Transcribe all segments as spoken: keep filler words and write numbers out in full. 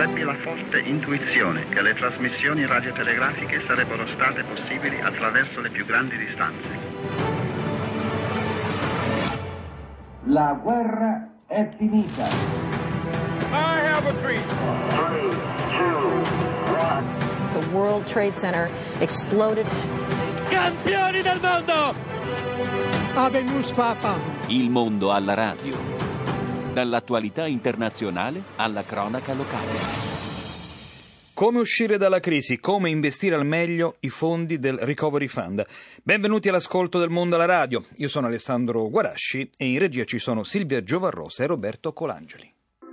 Ebbi la forte intuizione che le trasmissioni radiotelegrafiche sarebbero state possibili attraverso le più grandi distanze. La guerra è finita. I have a dream. Three, two, one. The World Trade Center exploded. Campioni del mondo! Habemus Papa. Il mondo alla radio. Dall'attualità internazionale alla cronaca locale. Come uscire dalla crisi, come investire al meglio i fondi del Recovery Fund. Benvenuti all'ascolto del Mondo alla radio. Io sono Alessandro Guarasci e in regia ci sono Silvia Giovarrosa e Roberto Colangeli.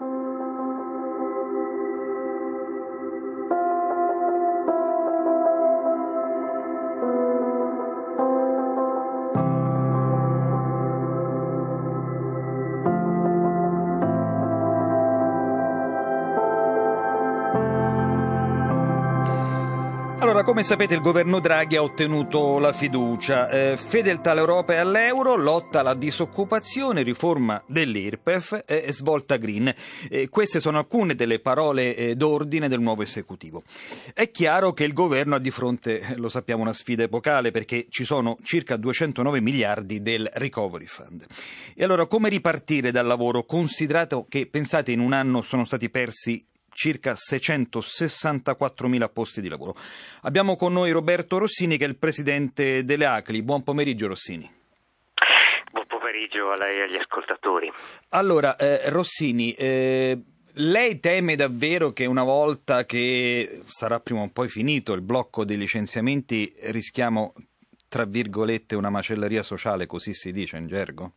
Allora, come sapete, il governo Draghi ha ottenuto la fiducia. Eh, fedeltà all'Europa e all'euro, lotta alla disoccupazione, riforma dell'I R P E F e eh, svolta green. Eh, queste sono alcune delle parole eh, d'ordine del nuovo esecutivo. È chiaro che il governo ha di fronte, lo sappiamo, una sfida epocale perché ci sono circa duecentonove miliardi del Recovery Fund. E allora, come ripartire dal lavoro, considerato che, pensate, in un anno sono stati persi circa seicentosessantaquattromila posti di lavoro. Abbiamo con noi Roberto Rossini, che è il presidente delle A C L I. Buon pomeriggio, Rossini. Buon pomeriggio a lei e agli ascoltatori. Allora, eh, Rossini, eh, lei teme davvero che una volta che sarà prima o poi finito il blocco dei licenziamenti rischiamo, tra virgolette, una macelleria sociale, così si dice in gergo?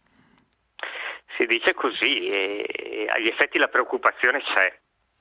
Si dice così e agli effetti la preoccupazione c'è.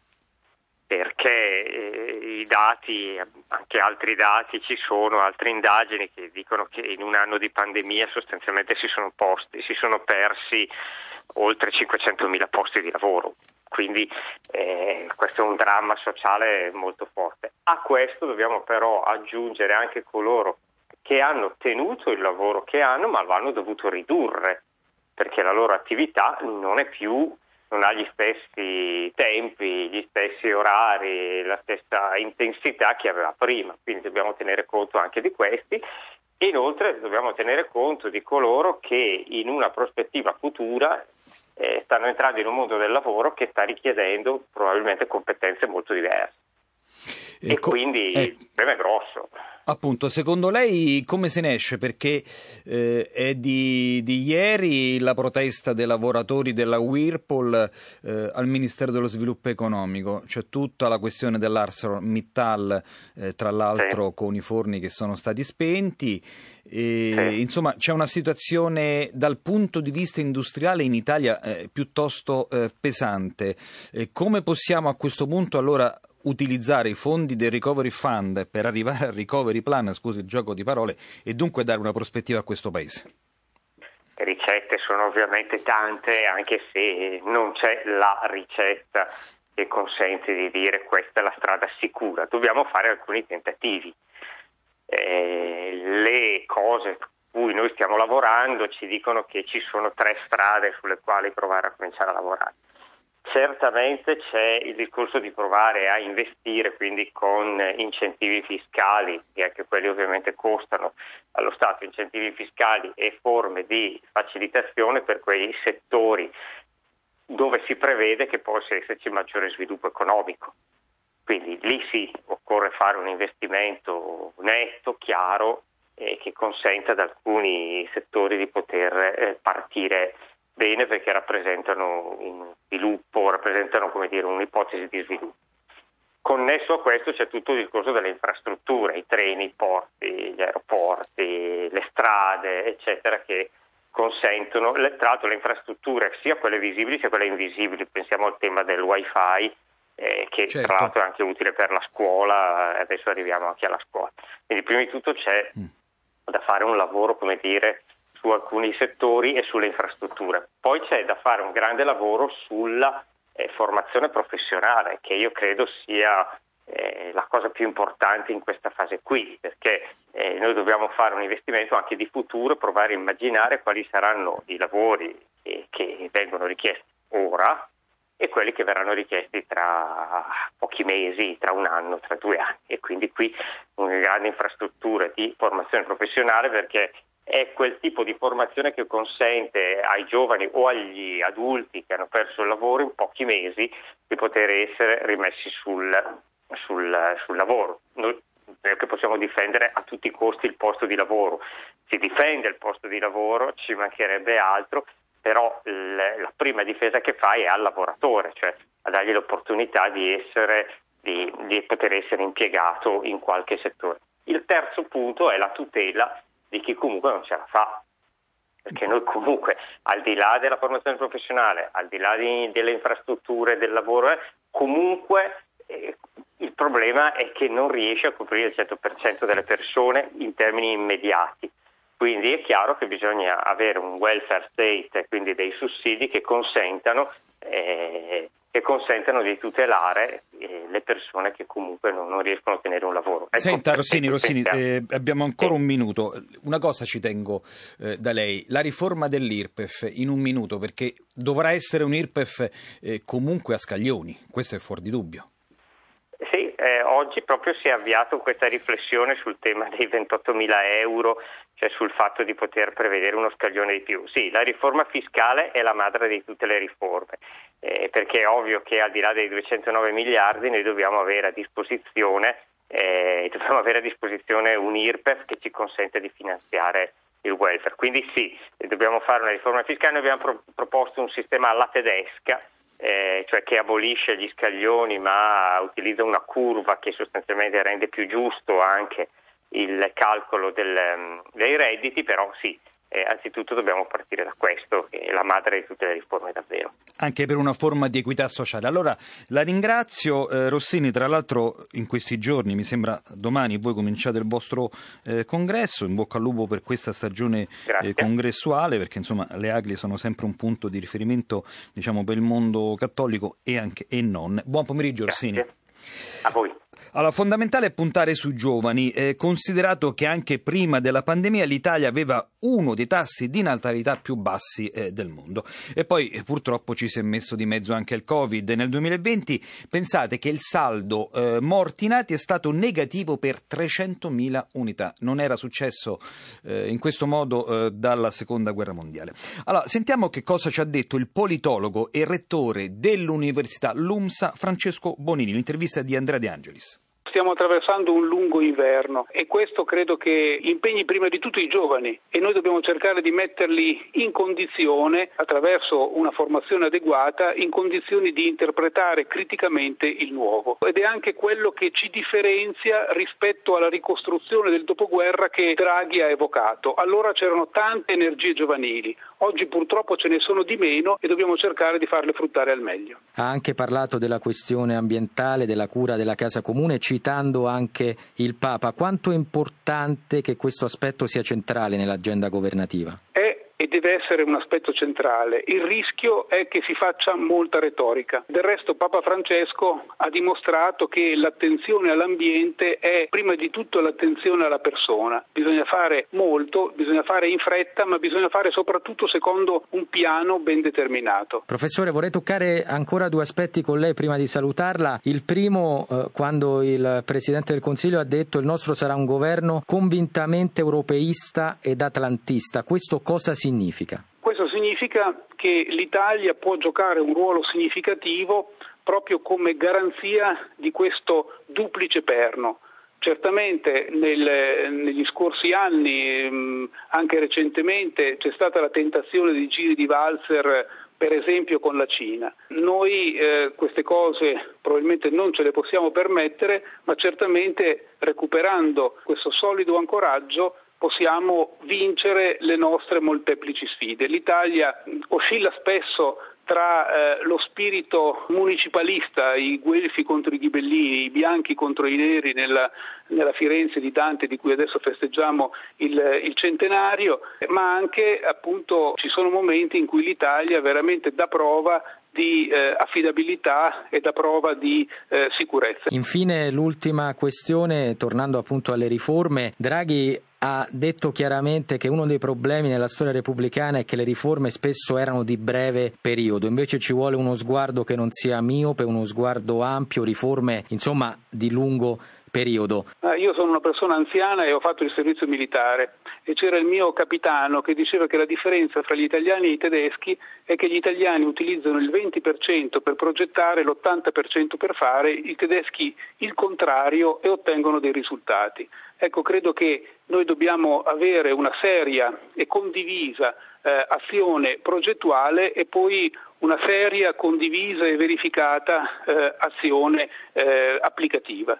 Perché eh, i dati, anche altri dati ci sono, altre indagini che dicono che in un anno di pandemia sostanzialmente si sono posti, si sono persi oltre cinquecentomila posti di lavoro, quindi eh, questo è un dramma sociale molto forte. A questo dobbiamo però aggiungere anche coloro che hanno tenuto il lavoro che hanno, ma lo hanno dovuto ridurre, perché la loro attività non è più non ha gli stessi tempi, gli stessi orari, la stessa intensità che aveva prima, quindi dobbiamo tenere conto anche di questi e inoltre dobbiamo tenere conto di coloro che in una prospettiva futura eh, stanno entrando in un mondo del lavoro che sta richiedendo probabilmente competenze molto diverse e, e co- quindi eh. il problema è grosso. Appunto, secondo lei come se ne esce? Perché eh, è di, di ieri la protesta dei lavoratori della Whirlpool eh, al Ministero dello Sviluppo Economico, c'è tutta la questione dell'ArcelorMittal, eh, tra l'altro sì. con i forni che sono stati spenti, e, sì. insomma c'è una situazione dal punto di vista industriale in Italia eh, piuttosto eh, pesante. Eh, come possiamo a questo punto allora utilizzare i fondi del Recovery Fund per arrivare al Recovery Plan, scusi il gioco di parole, e dunque dare una prospettiva a questo paese? Le ricette sono ovviamente tante, anche se non c'è la ricetta che consente di dire questa è la strada sicura. Dobbiamo fare alcuni tentativi. Eh, le cose su cui noi stiamo lavorando ci dicono che ci sono tre strade sulle quali provare a cominciare a lavorare. Certamente c'è il discorso di provare a investire, quindi con incentivi fiscali, che anche quelli ovviamente costano allo Stato, incentivi fiscali e forme di facilitazione per quei settori dove si prevede che possa esserci maggiore sviluppo economico. Quindi lì sì, occorre fare un investimento netto, chiaro, eh, che consenta ad alcuni settori di poter eh, partire bene, perché rappresentano un sviluppo, rappresentano, come dire, un'ipotesi di sviluppo. Connesso a questo c'è tutto il discorso delle infrastrutture, i treni, i porti, gli aeroporti, le strade, eccetera, che consentono, tra l'altro le infrastrutture, sia quelle visibili sia quelle invisibili. Pensiamo al tema del wifi, eh, che certo. tra l'altro è anche utile per la scuola, adesso arriviamo anche alla scuola. Quindi prima di tutto c'è mm. da fare un lavoro, come dire, su alcuni settori e sulle infrastrutture. Poi c'è da fare un grande lavoro sulla eh, formazione professionale, che io credo sia eh, la cosa più importante in questa fase qui, perché eh, noi dobbiamo fare un investimento anche di futuro, provare a immaginare quali saranno i lavori eh, che vengono richiesti ora e quelli che verranno richiesti tra pochi mesi, tra un anno, tra due anni. E quindi qui una grande infrastruttura di formazione professionale, perché è quel tipo di formazione che consente ai giovani o agli adulti che hanno perso il lavoro in pochi mesi di poter essere rimessi sul, sul, sul lavoro. Noi che possiamo difendere a tutti i costi il posto di lavoro. Si difende il posto di lavoro, ci mancherebbe altro, però l- la prima difesa che fai è al lavoratore, cioè a dargli l'opportunità di essere, di, di poter essere impiegato in qualche settore. Il terzo punto è la tutela di chi comunque non ce la fa, perché noi comunque, al di là della formazione professionale, al di là di, delle infrastrutture del lavoro, eh, comunque eh, il problema è che non riesce a coprire il cento per cento delle persone in termini immediati. Quindi è chiaro che bisogna avere un welfare state, quindi dei sussidi che consentano, eh, che consentano di tutelare eh, le persone che comunque non, non riescono a ottenere un lavoro. Ecco, Senta Rossini, Rossini eh, abbiamo ancora sì. un minuto. Una cosa ci tengo eh, da lei, la riforma dell'I R P E F in un minuto, perché dovrà essere un I R P E F eh, comunque a scaglioni, questo è fuori di dubbio. Sì, eh, oggi proprio si è avviato questa riflessione sul tema dei ventottomila euro, cioè sul fatto di poter prevedere uno scaglione di più. Sì, la riforma fiscale è la madre di tutte le riforme, eh, perché è ovvio che al di là dei duecentonove miliardi noi dobbiamo avere a disposizione, eh, dobbiamo avere a disposizione un I R P E F che ci consente di finanziare il welfare. Quindi sì, dobbiamo fare una riforma fiscale. Noi abbiamo pro- proposto un sistema alla tedesca, Eh, cioè che abolisce gli scaglioni ma utilizza una curva che sostanzialmente rende più giusto anche il calcolo del, dei redditi, però sì, eh, anzitutto dobbiamo partire da questo, che è la madre di tutte le riforme davvero. Anche per una forma di equità sociale. Allora la ringrazio, eh, Rossini, tra l'altro in questi giorni, mi sembra domani, voi cominciate il vostro eh, congresso, in bocca al lupo per questa stagione eh, congressuale, perché insomma le A G L I sono sempre un punto di riferimento, diciamo, per il mondo cattolico e anche e non. Buon pomeriggio. Grazie. Rossini. A voi. Allora, fondamentale è puntare sui giovani, eh, considerato che anche prima della pandemia l'Italia aveva uno dei tassi di natalità più bassi eh, del mondo. E poi eh, purtroppo ci si è messo di mezzo anche il Covid. Nel duemilaventi pensate che il saldo eh, morti nati è stato negativo per trecentomila unità. Non era successo eh, in questo modo eh, dalla seconda guerra mondiale. Allora, sentiamo che cosa ci ha detto il politologo e rettore dell'Università LUMSA Francesco Bonini, l'intervista di Andrea De Angelis. Stiamo attraversando un lungo inverno e questo credo che impegni prima di tutto i giovani e noi dobbiamo cercare di metterli in condizione, attraverso una formazione adeguata, in condizioni di interpretare criticamente il nuovo. Ed è anche quello che ci differenzia rispetto alla ricostruzione del dopoguerra che Draghi ha evocato. Allora c'erano tante energie giovanili, oggi purtroppo ce ne sono di meno e dobbiamo cercare di farle fruttare al meglio. Ha anche parlato della questione ambientale, della cura della casa comune, citando anche il Papa. Quanto è importante che questo aspetto sia centrale nell'agenda governativa? È e deve essere un aspetto centrale. Il rischio è che si faccia molta retorica. Del resto Papa Francesco ha dimostrato che l'attenzione all'ambiente è prima di tutto l'attenzione alla persona. Bisogna fare molto, bisogna fare in fretta, ma bisogna fare soprattutto secondo un piano ben determinato. Professore, vorrei toccare ancora due aspetti con lei prima di salutarla. Il primo, eh, quando il Presidente del Consiglio ha detto il nostro sarà un governo convintamente europeista ed atlantista. Questo cosa significa? Significa? Questo significa che l'Italia può giocare un ruolo significativo proprio come garanzia di questo duplice perno. Certamente nel, negli scorsi anni, anche recentemente, c'è stata la tentazione di giri di valzer, per esempio con la Cina. Noi eh, queste cose probabilmente non ce le possiamo permettere, ma certamente recuperando questo solido ancoraggio possiamo vincere le nostre molteplici sfide. L'Italia oscilla spesso tra eh, lo spirito municipalista, i guelfi contro i ghibellini, i bianchi contro i neri nella, nella Firenze di Dante di cui adesso festeggiamo il, il centenario, ma anche appunto ci sono momenti in cui l'Italia veramente dà prova di eh, affidabilità e da prova di eh, sicurezza. Infine l'ultima questione, tornando appunto alle riforme, Draghi ha detto chiaramente che uno dei problemi nella storia repubblicana è che le riforme spesso erano di breve periodo, invece ci vuole uno sguardo che non sia miope, uno sguardo ampio, riforme insomma di lungo periodo. Io sono una persona anziana e ho fatto il servizio militare e c'era il mio capitano che diceva che la differenza fra gli italiani e i tedeschi è che gli italiani utilizzano il venti per cento per progettare, l'ottanta per cento per fare, i tedeschi il contrario e ottengono dei risultati. Ecco, credo che noi dobbiamo avere una seria e condivisa eh, azione progettuale e poi una seria, condivisa e verificata eh, azione eh, applicativa.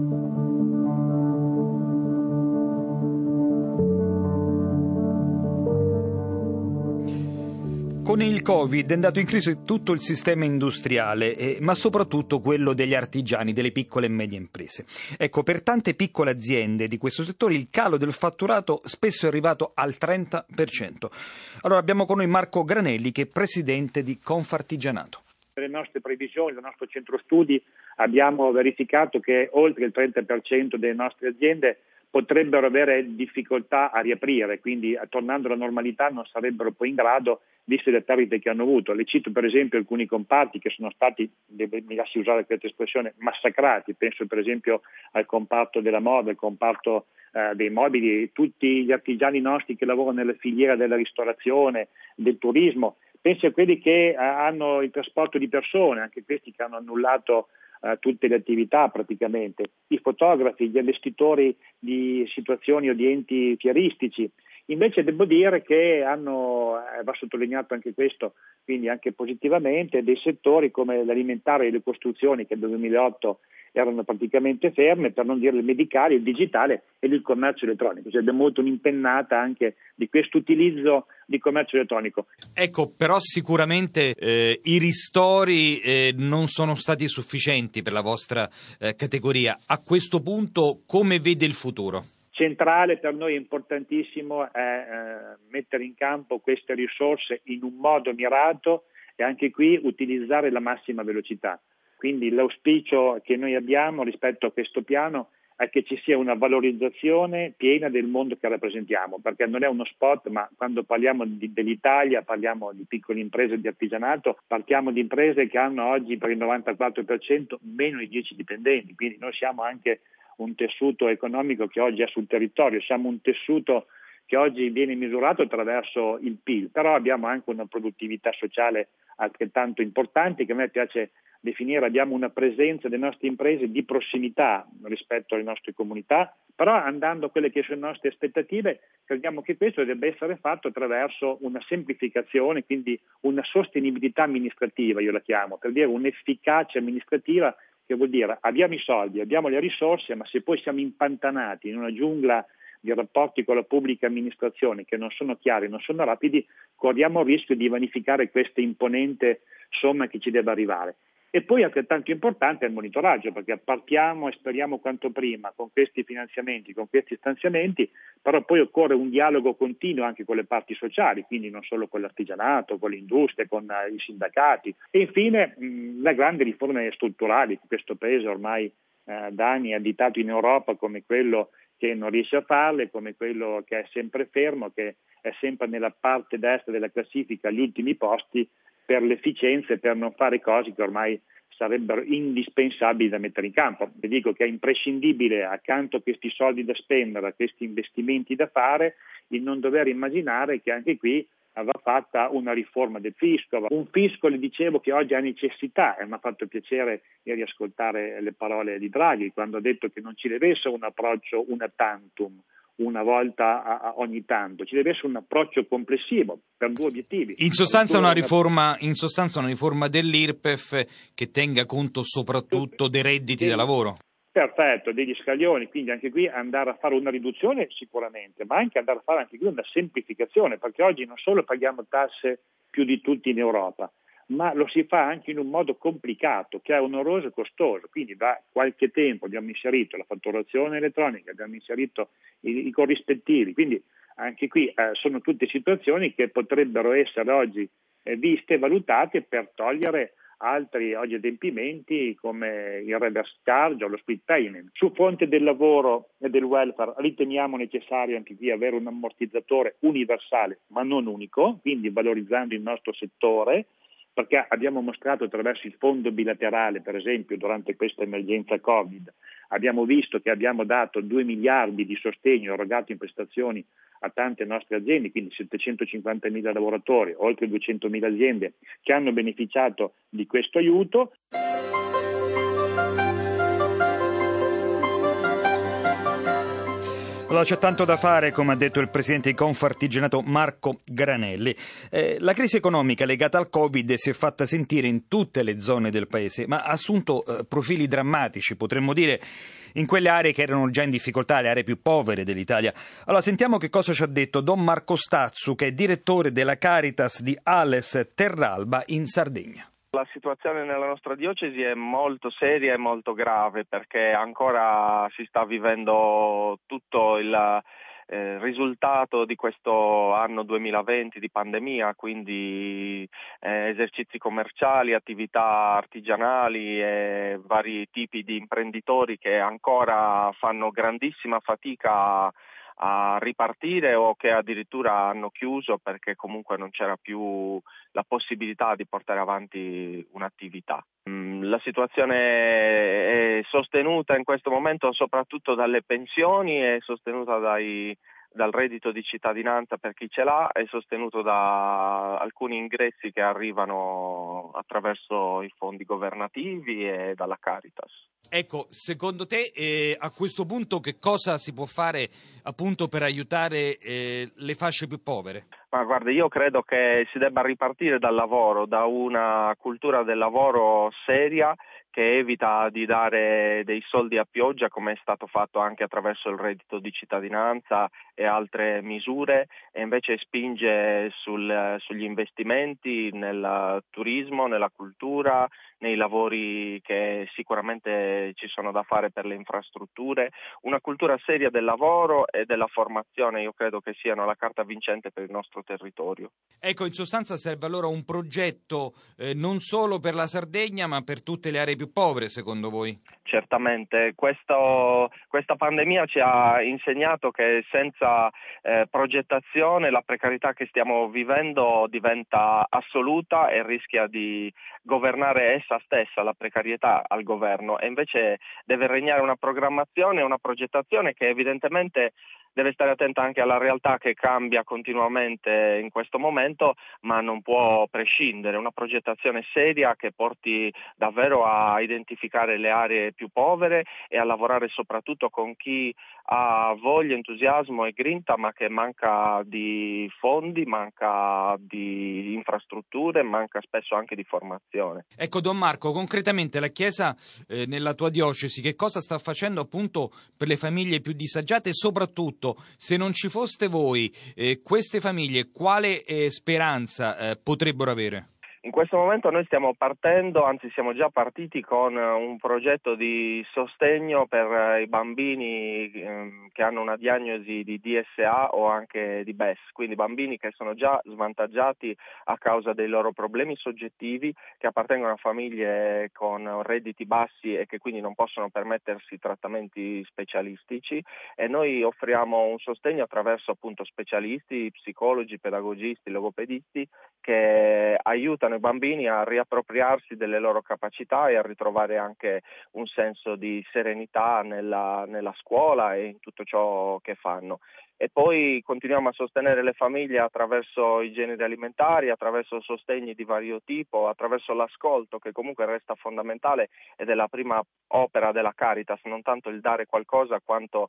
Con il Covid è andato in crisi tutto il sistema industriale, eh, ma soprattutto quello degli artigiani, delle piccole e medie imprese. Ecco, per tante piccole aziende di questo settore il calo del fatturato spesso è arrivato al trenta per cento. Allora abbiamo con noi Marco Granelli, che è presidente di Confartigianato. Le nostre previsioni, il nostro centro studi, abbiamo verificato che oltre il trenta per cento delle nostre aziende potrebbero avere difficoltà a riaprire, quindi tornando alla normalità non sarebbero poi in grado, viste le perdite che hanno avuto. Le cito per esempio alcuni comparti che sono stati, mi lasci usare questa espressione, massacrati. Penso per esempio al comparto della moda, al comparto eh, dei mobili, tutti gli artigiani nostri che lavorano nella filiera della ristorazione, del turismo. Penso a quelli che eh, hanno il trasporto di persone, anche questi che hanno annullato Uh, tutte le attività praticamente, i fotografi, gli allestitori di situazioni o di enti fieristici. Invece devo dire che hanno, eh, va sottolineato anche questo, quindi anche positivamente, dei settori come l'alimentare e le costruzioni che nel duemilaotto erano praticamente ferme, per non dire il medicale, il digitale e il commercio elettronico. Cioè abbiamo avuto un'impennata anche di questo utilizzo di commercio elettronico. Ecco, però sicuramente eh, i ristori eh, non sono stati sufficienti per la vostra eh, categoria. A questo punto come vede il futuro? Centrale per noi, importantissimo, è eh, mettere in campo queste risorse in un modo mirato e anche qui utilizzare la massima velocità. Quindi l'auspicio che noi abbiamo rispetto a questo piano è che ci sia una valorizzazione piena del mondo che rappresentiamo, perché non è uno spot, ma quando parliamo di, dell'Italia parliamo di piccole imprese di artigianato, parliamo di imprese che hanno oggi per il novantaquattro per cento meno di dieci dipendenti, quindi noi siamo anche un tessuto economico che oggi è sul territorio, siamo un tessuto che oggi viene misurato attraverso il P I L, però abbiamo anche una produttività sociale altrettanto importante che a me piace definire. Abbiamo una presenza delle nostre imprese di prossimità rispetto alle nostre comunità, però andando a quelle che sono le nostre aspettative, crediamo che questo debba essere fatto attraverso una semplificazione, quindi una sostenibilità amministrativa, io la chiamo, per dire un'efficacia amministrativa, che vuol dire abbiamo i soldi, abbiamo le risorse, ma se poi siamo impantanati in una giungla di rapporti con la pubblica amministrazione che non sono chiari, non sono rapidi, corriamo il rischio di vanificare questa imponente somma che ci deve arrivare. E poi altrettanto importante è il monitoraggio, perché partiamo e speriamo quanto prima con questi finanziamenti, con questi stanziamenti, però poi occorre un dialogo continuo anche con le parti sociali, quindi non solo con l'artigianato, con l'industria, con uh, i sindacati. E infine mh, le grandi riforme strutturali che questo Paese ormai uh, da anni è additato in Europa come quello che non riesce a farle, come quello che è sempre fermo, che è sempre nella parte destra della classifica agli ultimi posti, per l'efficienza e per non fare cose che ormai sarebbero indispensabili da mettere in campo. Vi dico che è imprescindibile, accanto a questi soldi da spendere, a questi investimenti da fare, il non dover immaginare che anche qui va fatta una riforma del fisco, un fisco, le dicevo, che oggi ha necessità, e mi ha fatto piacere ieri ascoltare le parole di Draghi quando ha detto che non ci deve essere un approccio una tantum, una volta a, a ogni tanto, ci deve essere un approccio complessivo per due obiettivi. In sostanza una riforma, in sostanza una riforma dell'I R P E F che tenga conto soprattutto dei redditi da lavoro. Perfetto, degli scaglioni, quindi anche qui andare a fare una riduzione sicuramente, ma anche andare a fare anche qui una semplificazione, perché oggi non solo paghiamo tasse più di tutti in Europa, ma lo si fa anche in un modo complicato, che è onoroso e costoso. Quindi da qualche tempo abbiamo inserito la fatturazione elettronica, abbiamo inserito i, i corrispettivi, quindi anche qui eh, sono tutte situazioni che potrebbero essere oggi eh, viste e valutate per togliere altri oggi adempimenti come il reverse charge o lo split payment. Sul fronte del lavoro e del welfare riteniamo necessario anche qui avere un ammortizzatore universale ma non unico, quindi valorizzando il nostro settore, perché abbiamo mostrato attraverso il fondo bilaterale, per esempio, durante questa emergenza Covid, abbiamo visto che abbiamo dato due miliardi di sostegno erogato in prestazioni a tante nostre aziende, quindi settecentocinquantamila lavoratori, oltre duecentomila aziende che hanno beneficiato di questo aiuto. Allora, c'è tanto da fare, come ha detto il presidente di Confartigianato Marco Granelli. Eh, la crisi economica legata al Covid si è fatta sentire in tutte le zone del paese, ma ha assunto eh, profili drammatici, potremmo dire, in quelle aree che erano già in difficoltà, le aree più povere dell'Italia. Allora, sentiamo che cosa ci ha detto Don Marco Stazzu, che è direttore della Caritas di Ales Terralba in Sardegna. La situazione nella nostra diocesi è molto seria e molto grave, perché ancora si sta vivendo tutto il eh, risultato di questo anno duemilaventi di pandemia, quindi eh, esercizi commerciali, attività artigianali e vari tipi di imprenditori che ancora fanno grandissima fatica a ripartire o che addirittura hanno chiuso perché comunque non c'era più la possibilità di portare avanti un'attività. La situazione è sostenuta in questo momento soprattutto dalle pensioni, è sostenuta dai, dal reddito di cittadinanza per chi ce l'ha, è sostenuto da alcuni ingressi che arrivano attraverso i fondi governativi e dalla Caritas. Ecco, secondo te eh, a questo punto che cosa si può fare appunto per aiutare eh, le fasce più povere? Ma guarda, io credo che si debba ripartire dal lavoro, da una cultura del lavoro seria che evita di dare dei soldi a pioggia, come è stato fatto anche attraverso il reddito di cittadinanza e altre misure, e invece spinge sul, sugli investimenti nel turismo, nella cultura, nei lavori che sicuramente ci sono da fare per le infrastrutture. Una cultura seria del lavoro e della formazione io credo che siano la carta vincente per il nostro territorio. Ecco, in sostanza serve allora un progetto eh, non solo per la Sardegna ma per tutte le aree più povere, secondo voi? Certamente, Questo, questa pandemia ci ha insegnato che senza eh, progettazione la precarietà che stiamo vivendo diventa assoluta e rischia di governare essa stessa, la precarietà al governo, e invece deve regnare una programmazione e una progettazione che evidentemente deve stare attenta anche alla realtà che cambia continuamente in questo momento, ma non può prescindere. Una progettazione seria che porti davvero a identificare le aree più povere e a lavorare soprattutto con chi ha voglia, entusiasmo e grinta, ma che manca di fondi, manca di infrastrutture, manca spesso anche di formazione. Ecco, Don Marco, concretamente la Chiesa eh, nella tua diocesi che cosa sta facendo appunto per le famiglie più disagiate e soprattutto, se non ci foste voi, eh, queste famiglie quale eh, speranza eh, potrebbero avere? In questo momento noi stiamo partendo, anzi siamo già partiti con un progetto di sostegno per i bambini ehm, che hanno una diagnosi di D S A o anche di B E S, quindi bambini che sono già svantaggiati a causa dei loro problemi soggettivi, che appartengono a famiglie con redditi bassi e che quindi non possono permettersi trattamenti specialistici, e noi offriamo un sostegno attraverso appunto specialisti, psicologi, pedagogisti, logopedisti che aiutano i bambini a riappropriarsi delle loro capacità e a ritrovare anche un senso di serenità nella, nella scuola e in tutto ciò che fanno. E poi continuiamo a sostenere le famiglie attraverso i generi alimentari, attraverso sostegni di vario tipo, attraverso l'ascolto, che comunque resta fondamentale ed è la prima opera della Caritas, non tanto il dare qualcosa quanto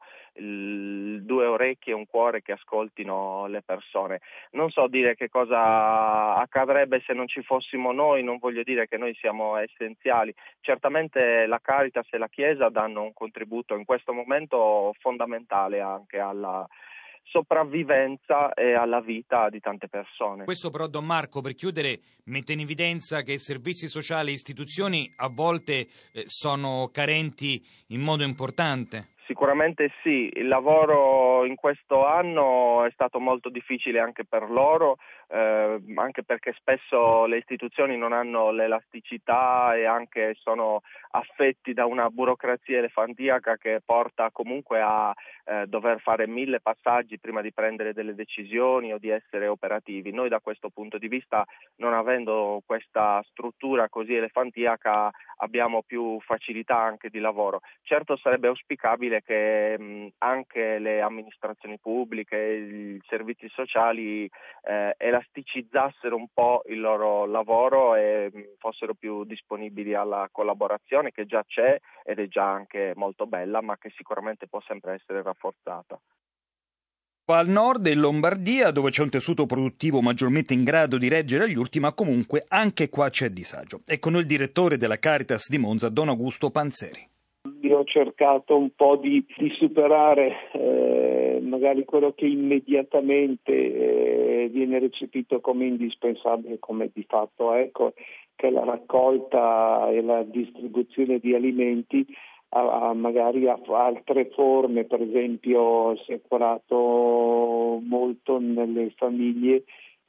il due orecchie e un cuore che ascoltino le persone. Non so dire che cosa accadrebbe se non ci fossimo noi, non voglio dire che noi siamo essenziali. Certamente la Caritas e la Chiesa danno un contributo in questo momento fondamentale anche alla sopravvivenza e alla vita di tante persone. Questo però, Don Marco, per chiudere, mette in evidenza che servizi sociali e istituzioni a volte eh, sono carenti in modo importante. Sicuramente sì, il lavoro in questo anno è stato molto difficile anche per loro, eh, anche perché spesso le istituzioni non hanno l'elasticità e anche sono affetti da una burocrazia elefantiaca che porta comunque a eh, dover fare mille passaggi prima di prendere delle decisioni o di essere operativi. Noi da questo punto di vista, non avendo questa struttura così elefantiaca, abbiamo più facilità anche di lavoro. Certo sarebbe auspicabile che mh, anche le amministrazioni pubbliche, i servizi sociali eh, elasticizzassero un po' il loro lavoro e mh, fossero più disponibili alla collaborazione, che già c'è ed è già anche molto bella, ma che sicuramente può sempre essere rafforzata. Al nord, in Lombardia, dove c'è un tessuto produttivo maggiormente in grado di reggere gli urti, ma comunque anche qua c'è disagio. È con noi il direttore della Caritas di Monza, Don Augusto Panzeri. Io ho cercato un po' di, di superare eh, magari quello che immediatamente eh, viene recepito come indispensabile, come di fatto ecco, che è la raccolta e la distribuzione di alimenti, a, a magari a altre forme. Per esempio si è curato molto nelle famiglie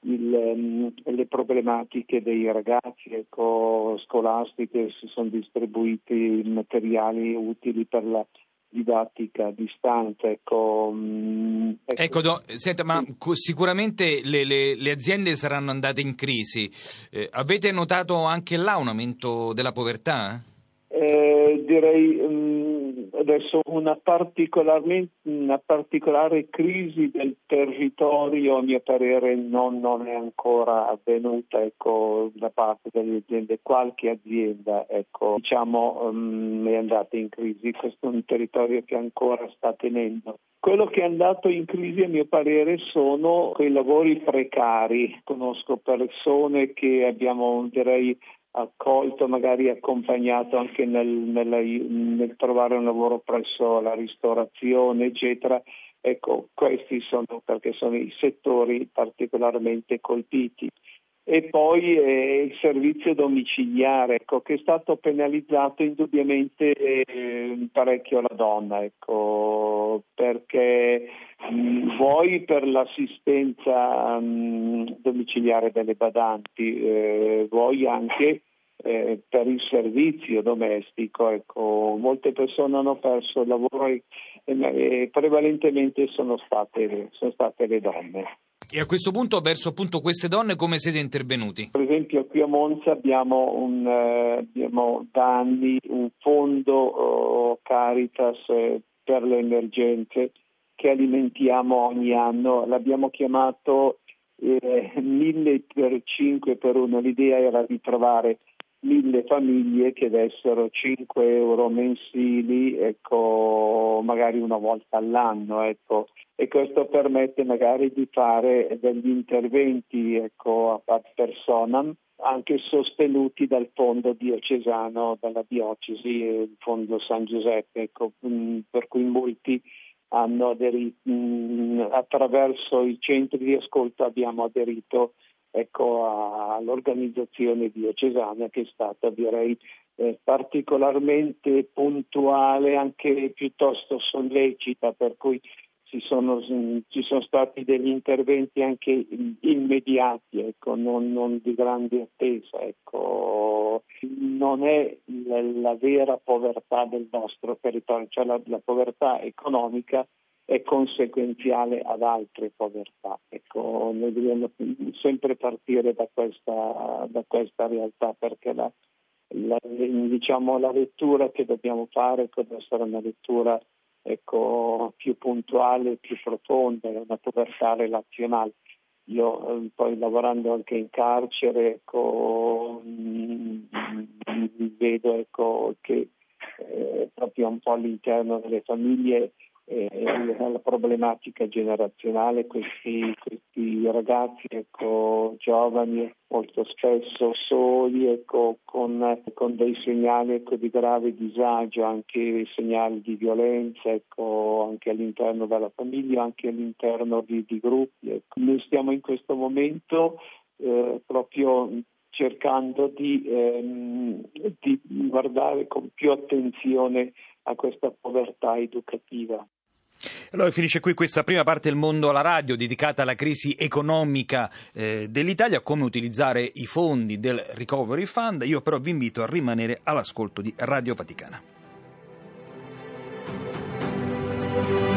Il, le problematiche dei ragazzi ecco, scolastiche, si sono distribuiti materiali utili per la didattica a distanza. Ecco, ecco. ecco do, senta, ma sicuramente le, le, le aziende saranno andate in crisi. Eh, avete notato anche là un aumento della povertà? Eh, direi mh, adesso una, particolarmente, una particolare crisi del territorio, a mio parere, non, non è ancora avvenuta ecco, da parte delle aziende. Qualche azienda ecco, diciamo, um, è andata in crisi, questo è un territorio che ancora sta tenendo. Quello che è andato in crisi, a mio parere, sono quei lavori precari. Conosco persone che abbiamo, direi, accolto, magari accompagnato anche nel, nella, nel trovare un lavoro presso la ristorazione, eccetera. Ecco, questi sono perché sono i settori particolarmente colpiti. E poi eh, il servizio domiciliare, ecco, che è stato penalizzato indubbiamente eh, parecchio la donna, ecco, perché mh, vuoi per l'assistenza mh, domiciliare delle badanti, eh, vuoi anche eh, per il servizio domestico, ecco, molte persone hanno perso il lavoro e, e prevalentemente sono state, sono state le donne. E a questo punto, verso appunto queste donne, come siete intervenuti? Per esempio qui a Monza abbiamo, un, eh, abbiamo da anni un fondo oh, Caritas eh, per le emergenze che alimentiamo ogni anno. L'abbiamo chiamato eh, mille per cinque per uno. L'idea era di trovare mille famiglie che dessero cinque euro mensili, ecco, magari una volta all'anno, ecco, e questo permette magari di fare degli interventi, ecco, ad personam, anche sostenuti dal fondo diocesano, dalla diocesi, il fondo San Giuseppe, ecco, per cui molti hanno aderito, attraverso i centri di ascolto abbiamo aderito ecco, all'organizzazione diocesana, che è stata, direi, eh, particolarmente puntuale, anche piuttosto sollecita, per cui ci sono, ci sono stati degli interventi anche immediati, ecco, non, non di grande attesa. Ecco. Non è la, la vera povertà del nostro territorio, cioè la, la povertà economica è conseguenziale ad altre povertà. Ecco, noi dobbiamo sempre partire da questa, da questa realtà, perché la, la, diciamo, la lettura che dobbiamo fare deve essere una lettura ecco, più puntuale, più profonda, una povertà relazionale. Io eh, poi lavorando anche in carcere ecco, mh, vedo ecco, che eh, proprio un po' all'interno delle famiglie eh, alla problematica generazionale. Questi, questi ragazzi, ecco, giovani, molto spesso soli, ecco, con, con dei segnali, ecco, di grave disagio, anche segnali di violenza, ecco, anche all'interno della famiglia, anche all'interno di, di gruppi. Ecco. Noi stiamo in questo momento eh, proprio cercando di, ehm, di guardare con più attenzione a questa povertà educativa. Allora finisce qui questa prima parte del Mondo alla Radio dedicata alla crisi economica eh, dell'Italia, come utilizzare i fondi del Recovery Fund. Io però vi invito a rimanere all'ascolto di Radio Vaticana.